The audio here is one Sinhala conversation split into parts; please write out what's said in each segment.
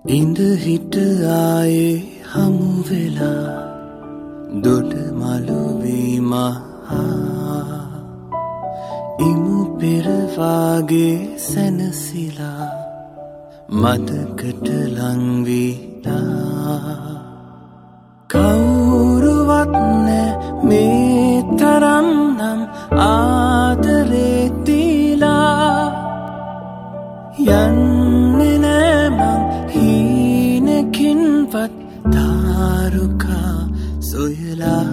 इंद हिट आए हम वेला दोड मालू वीमा इमु पेरवागे सनसिला මතකට ලංවීලා කවුරුවත් නැ මේ තරම් නම් ආදරේ දීලා යන්නේ නෑ මං හීනකින්වත් තාරුකා සොයලා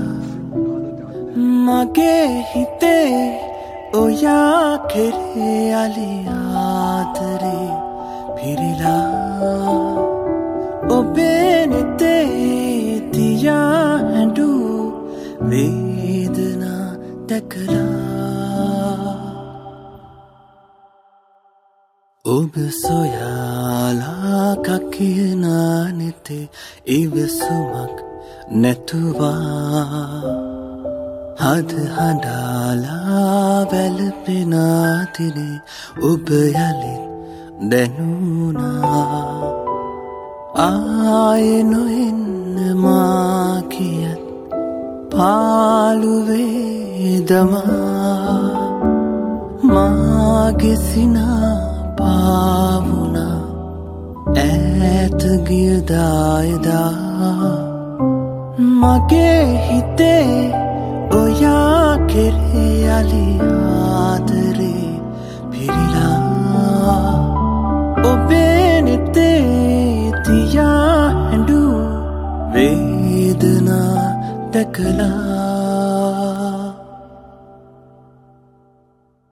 මගේ හිතේ ඔයා කෙරේ අලි ආදරේ පිරිලා ඔබේ නෙතේ තියා හැඬු වේදනා දැකලා ඔබ සොයාලා කකියනා නෙතේ ඉවසුමක් නැතුවා හද හඬාලා වැළපෙනා තිනේ ඔබ යලිත් දැනුණා ආයේ නොඑන්න මා කියත් පාළුවේ දමා මාගේ සිනා පාවුණා ඈත ගිය දායදා මගේ හිතේ ඔයා කෙරේ අලි ආදරේ පිරිලා ඔබේ නෙතේ තියා හැඬු වේදනා දැකලා